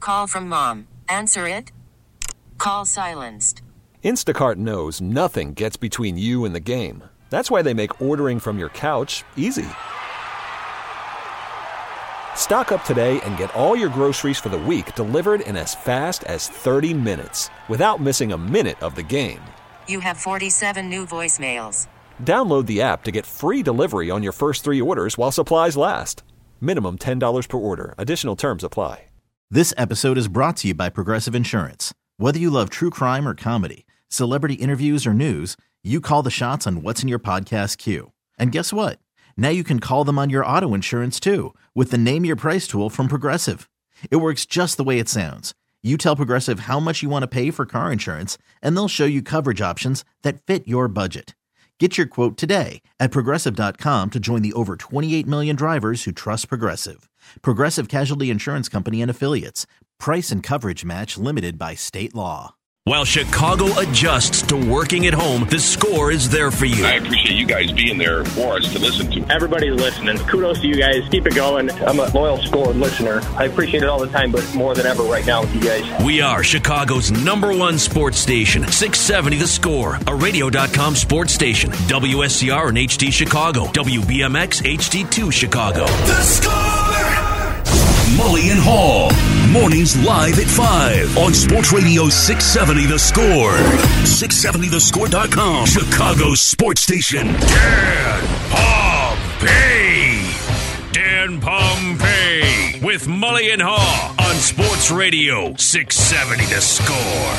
call from mom. Answer it. Call silenced. Instacart knows nothing gets between you and the game. That's why they make ordering from your couch easy. Stock up today and get all your groceries for the week delivered in as fast as 30 minutes without missing a minute of the game. You have 47 new voicemails. Download the app to get free delivery on your first 3 orders while supplies last. Minimum $10 per order. Additional terms apply. This episode is brought to you by Progressive Insurance. Whether you love true crime or comedy, celebrity interviews or news, you call the shots on what's in your podcast queue. And guess what? Now you can call them on your auto insurance too with the Name Your Price tool from Progressive. It works just the way it sounds. You tell Progressive how much you want to pay for car insurance, and they'll show you coverage options that fit your budget. Get your quote today at Progressive.com to join the over 28 million drivers who trust Progressive. Progressive Casualty Insurance Company and Affiliates. Price and coverage match limited by state law. While Chicago adjusts to working at home, the Score is there for you. I appreciate you guys being there for us to listen to. Everybody's listening. Kudos to you guys. Keep it going. I'm a loyal Score listener. I appreciate it all the time, but more than ever right now with you guys. We are Chicago's #1 sports station, 670 The Score, a radio.com sports station, WSCR and HD Chicago, WBMX HD2 Chicago. The Score! Mully and Haw. Mornings live at 5 on Sports Radio 670 The Score. 670thescore.com. Chicago's sports station. Dan Pompey. Dan Pompey with Mully and Haw on Sports Radio 670 The Score.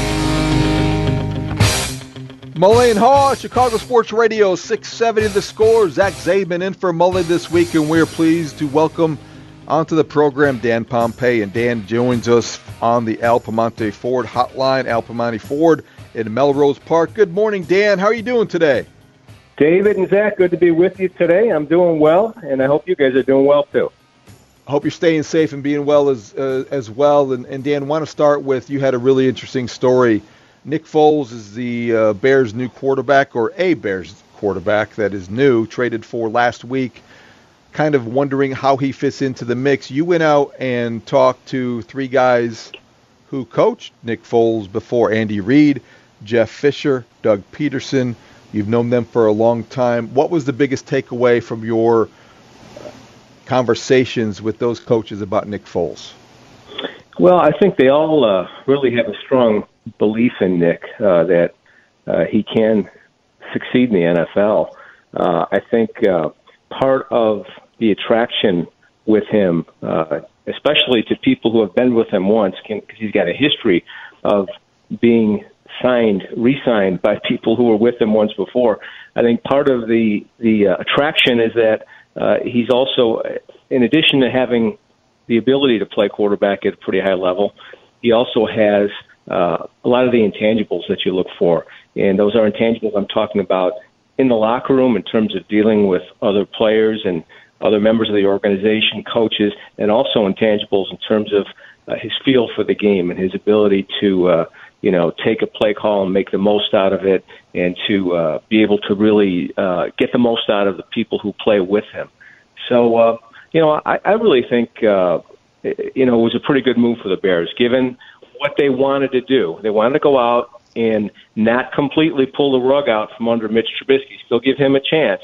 Mully and Haw, Chicago Sports Radio 670 The Score. Zach Zabin in for Mully this week, and we're pleased to welcome onto the program Dan Pompey. And Dan joins us on the Al Piemonte Ford hotline. Al Piemonte Ford in Melrose Park. Good morning, Dan. How are you doing today? David and Zach, good to be with you today. I'm doing well, and I hope you guys are doing well too. I hope you're staying safe and being well as well. And Dan, want to start with, you had a really interesting story. Nick Foles is the Bears' new quarterback, or a Bears quarterback that is new, traded for last week. Kind of wondering how he fits into the mix. You went out and talked to 3 guys who coached Nick Foles before: Andy Reid, Jeff Fisher, Doug Peterson. You've known them for a long time. What was the biggest takeaway from your conversations with those coaches about Nick Foles? Well, I think they all really have a strong belief in Nick, that he can succeed in the NFL. I think part of the attraction with him, especially to people who have been with him once, because he's got a history of being re-signed by people who were with him once before. I think part of the attraction is that he's also, in addition to having the ability to play quarterback at a pretty high level, he also has a lot of the intangibles that you look for. And those are intangibles I'm talking about in the locker room in terms of dealing with other players and other members of the organization, coaches, and also intangibles in terms of his feel for the game and his ability to, take a play call and make the most out of it, and to be able to really get the most out of the people who play with him. So, I really think, it was a pretty good move for the Bears, given what they wanted to do. They wanted to go out and not completely pull the rug out from under Mitch Trubisky, still give him a chance.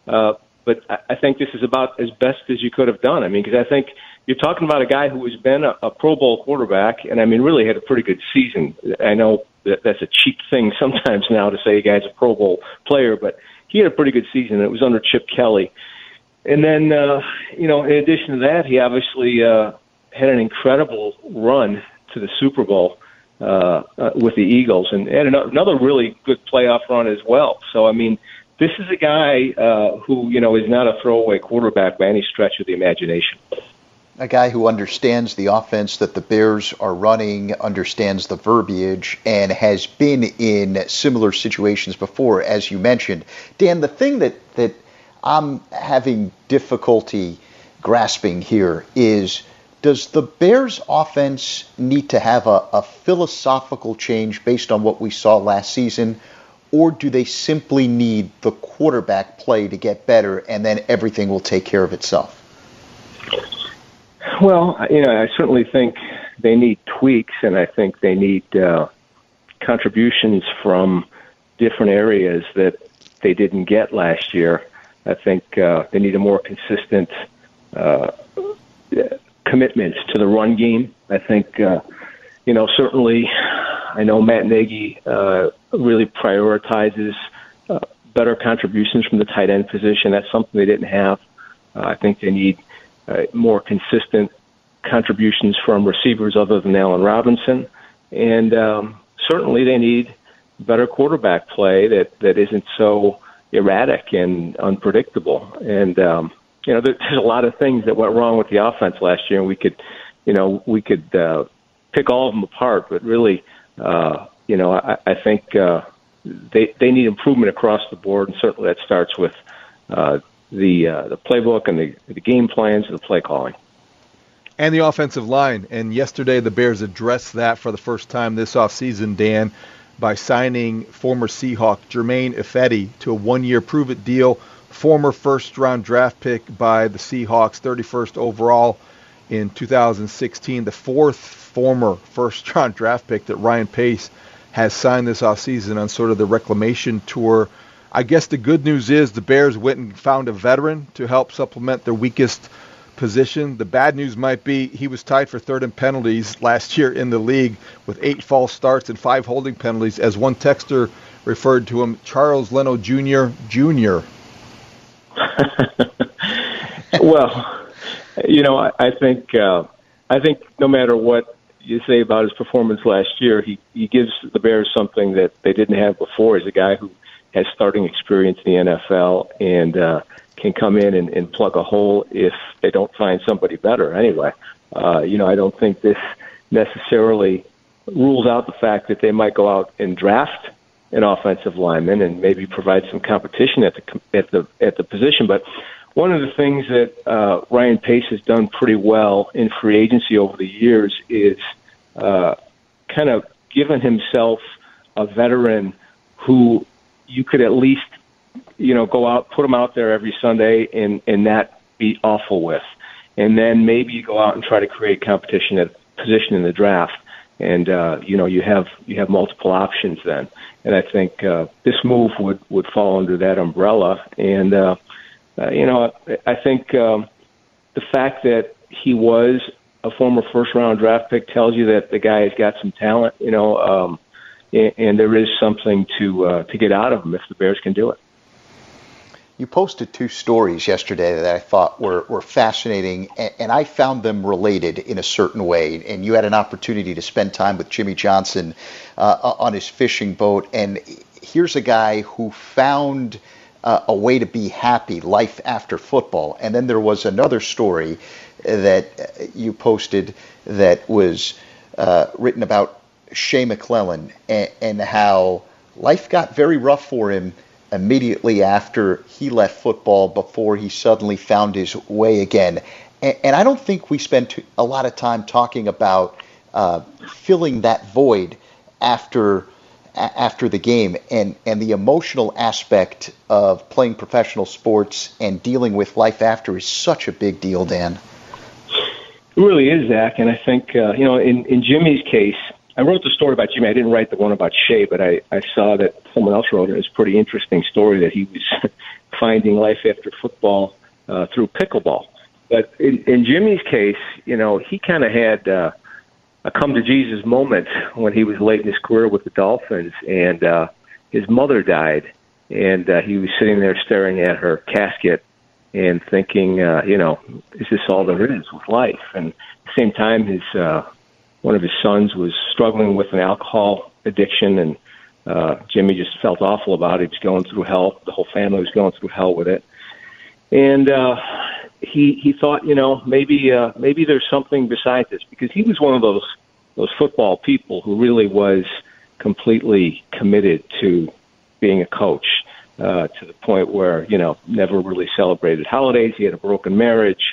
But I think this is about as best as you could have done. I mean, because I think you're talking about a guy who has been a Pro Bowl quarterback, and I mean, really had a pretty good season. I know that's a cheap thing sometimes now to say a guy's a Pro Bowl player, but he had a pretty good season. It was under Chip Kelly. And then, in addition to that, he obviously had an incredible run to the Super Bowl with the Eagles, and had another really good playoff run as well. So, I mean, this is a guy who, is not a throwaway quarterback by any stretch of the imagination. A guy who understands the offense that the Bears are running, understands the verbiage, and has been in similar situations before, as you mentioned. Dan, the thing that I'm having difficulty grasping here is, does the Bears offense need to have a philosophical change based on what we saw last season, or do they simply need the quarterback play to get better and then everything will take care of itself? Well, I certainly think they need tweaks, and I think they need contributions from different areas that they didn't get last year. I think they need a more consistent commitment to the run game. I think, certainly I know Matt Nagy really prioritizes better contributions from the tight end position. That's something they didn't have. I think they need more consistent contributions from receivers other than Allen Robinson. And certainly they need better quarterback play that isn't so erratic and unpredictable. And, there's a lot of things that went wrong with the offense last year, and we could pick all of them apart. But really, I think they need improvement across the board, and certainly that starts with the playbook and the game plans and the play calling. And the offensive line. And yesterday the Bears addressed that for the first time this offseason, Dan, by signing former Seahawk Germain Ifedi to a one-year prove-it deal, former first-round draft pick by the Seahawks, 31st overall in 2016, the fourth former first-round draft pick that Ryan Pace has signed this offseason on sort of the reclamation tour. I guess the good news is the Bears went and found a veteran to help supplement their weakest position. The bad news might be he was tied for third in penalties last year in the league with 8 false starts and 5 holding penalties. As one texter referred to him, Charles Leno Jr. Well, I think no matter what you say about his performance last year, he gives the Bears something that they didn't have before. He's a guy who has starting experience in the NFL and can come in and plug a hole if they don't find somebody better. Anyway, I don't think this necessarily rules out the fact that they might go out and draft an offensive lineman and maybe provide some competition at the position. But one of the things that Ryan Pace has done pretty well in free agency over the years is kind of given himself a veteran who you could at least, go out, put him out there every Sunday and not be awful with. And then maybe you go out and try to create competition at a position in the draft. And, you have multiple options then. And I think this move would fall under that umbrella. And, I think the fact that he was a former first-round draft pick tells you that the guy has got some talent, and there is something to get out of him if the Bears can do it. You posted 2 stories yesterday that I thought were fascinating, and I found them related in a certain way. And you had an opportunity to spend time with Jimmy Johnson on his fishing boat. And here's a guy who found a way to be happy, life after football. And then there was another story that you posted that was written about Shea McClellan and how life got very rough for him immediately after he left football before he suddenly found his way again. And I don't think we spend a lot of time talking about filling that void after the game and the emotional aspect of playing professional sports and dealing with life after is such a big deal, Dan. It really is, Zach. And I think, in Jimmy's case, I wrote the story about Jimmy. I didn't write the one about Shea, but I saw that someone else wrote it. It was a pretty interesting story that he was finding life after football through pickleball. But in Jimmy's case, he kind of had a come-to-Jesus moment when he was late in his career with the Dolphins, and his mother died, and he was sitting there staring at her casket and thinking, is this all there is with life? And at the same time, one of his sons was struggling with an alcohol addiction, and Jimmy just felt awful about it. He was going through hell. The whole family was going through hell with it. And he thought, maybe there's something besides this, because he was one of those football people who really was completely committed to being a coach, to the point where, never really celebrated holidays. He had a broken marriage.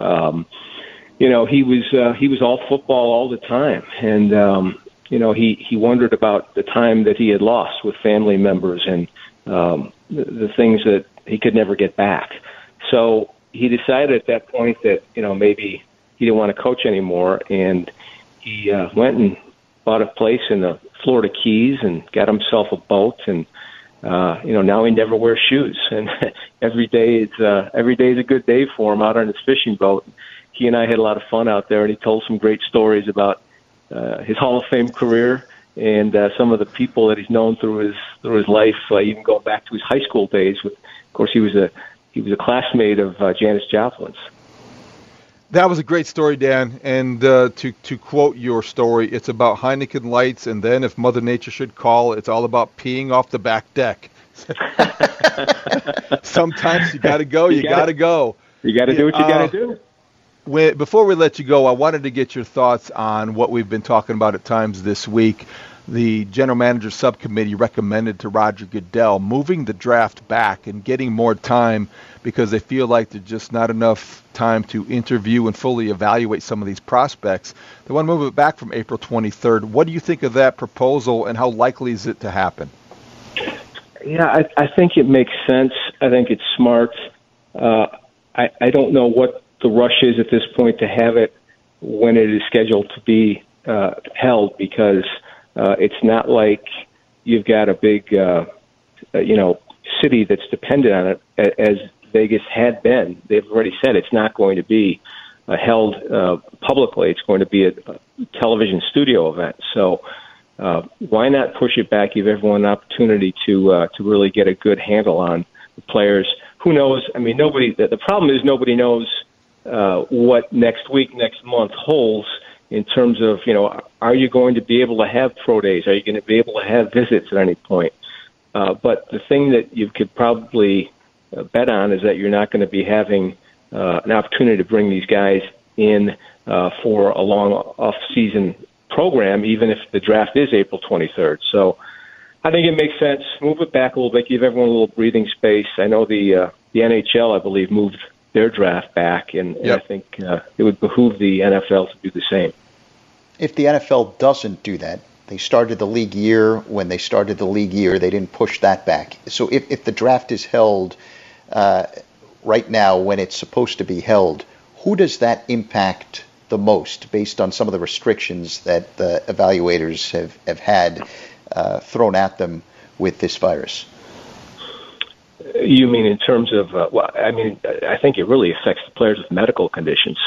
He was all football all the time. And, he wondered about the time that he had lost with family members and the things that he could never get back. So he decided at that point that, maybe he didn't want to coach anymore. And he went and bought a place in the Florida Keys and got himself a boat, and now he never wears shoes, and every day is a good day for him out on his fishing boat. He and I had a lot of fun out there, and he told some great stories about his Hall of Fame career and some of the people that he's known through his life, even going back to his high school days. Of course, he was a classmate of Janis Joplin's. That was a great story, Dan. And to quote your story, it's about Heineken Lights, and then if Mother Nature should call, it's all about peeing off the back deck. Sometimes you got to go. You got to go. You got to do what you got to do. Before we let you go, I wanted to get your thoughts on what we've been talking about at times this week. The general manager subcommittee recommended to Roger Goodell moving the draft back and getting more time because they feel like there's just not enough time to interview and fully evaluate some of these prospects. They want to move it back from April 23rd. What do you think of that proposal, and how likely is it to happen? Yeah, I think it makes sense. I think it's smart. I don't know what the rush is at this point to have it when it is scheduled to be held, because it's not like you've got a big, city that's dependent on it, as Vegas had been. They've already said it's not going to be held publicly. It's going to be a television studio event. So why not push it back, give everyone an opportunity to really get a good handle on the players? Who knows? I mean, the problem is nobody knows what next week, next month holds in terms of, are you going to be able to have pro days? Are you going to be able to have visits at any point? But the thing that you could probably bet on is that you're not going to be having an opportunity to bring these guys in for a long off-season program, even if the draft is April 23rd. So I think it makes sense. Move it back a little bit, give everyone a little breathing space. I know the NHL, I believe, moved their draft back, and I think it would behoove the NFL to do the same. If the NFL doesn't do that, they started the league year. When they started the league year, they didn't push that back. So if the draft is held right now when it's supposed to be held, who does that impact the most based on some of the restrictions that the evaluators have had thrown at them with this virus? You mean in terms of, I think it really affects the players with medical conditions,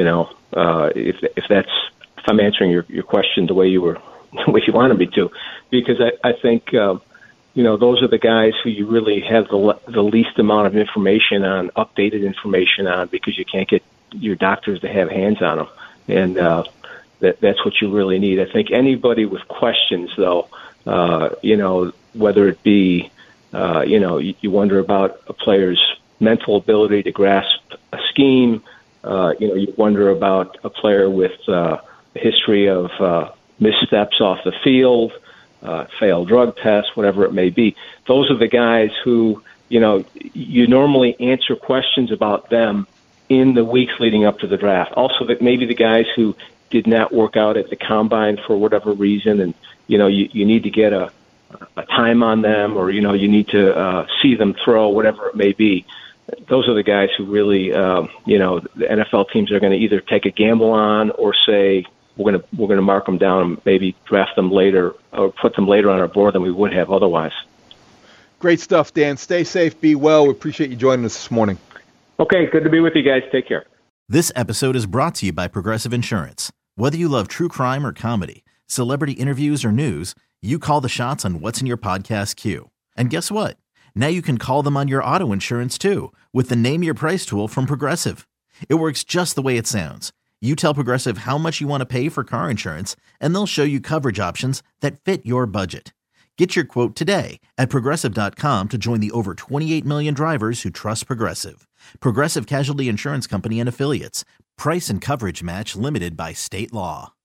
if I'm answering your question the way you wanted me to, because I think, those are the guys who you really have the least amount of information on, updated information on, because you can't get your doctors to have hands on them. And that's what you really need. I think anybody with questions, though, whether it be, you wonder about a player's mental ability to grasp a scheme. You wonder about a player with a history of missteps off the field, failed drug tests, whatever it may be. Those are the guys who, you normally answer questions about them in the weeks leading up to the draft. Also, that maybe the guys who did not work out at the combine for whatever reason, and, you need to get a time on them, or, you need to see them throw, whatever it may be. Those are the guys who really, the NFL teams are going to either take a gamble on or say, we're going to mark them down and maybe draft them later or put them later on our board than we would have otherwise. Great stuff, Dan. Stay safe, be well. We appreciate you joining us this morning. Okay, good to be with you guys. Take care. This episode is brought to you by Progressive Insurance. Whether you love true crime or comedy, celebrity interviews or news, you call the shots on what's in your podcast queue. And guess what? Now you can call them on your auto insurance too with the Name Your Price tool from Progressive. It works just the way it sounds. You tell Progressive how much you want to pay for car insurance, and they'll show you coverage options that fit your budget. Get your quote today at Progressive.com to join the over 28 million drivers who trust Progressive. Progressive Casualty Insurance Company and Affiliates. Price and coverage match limited by state law.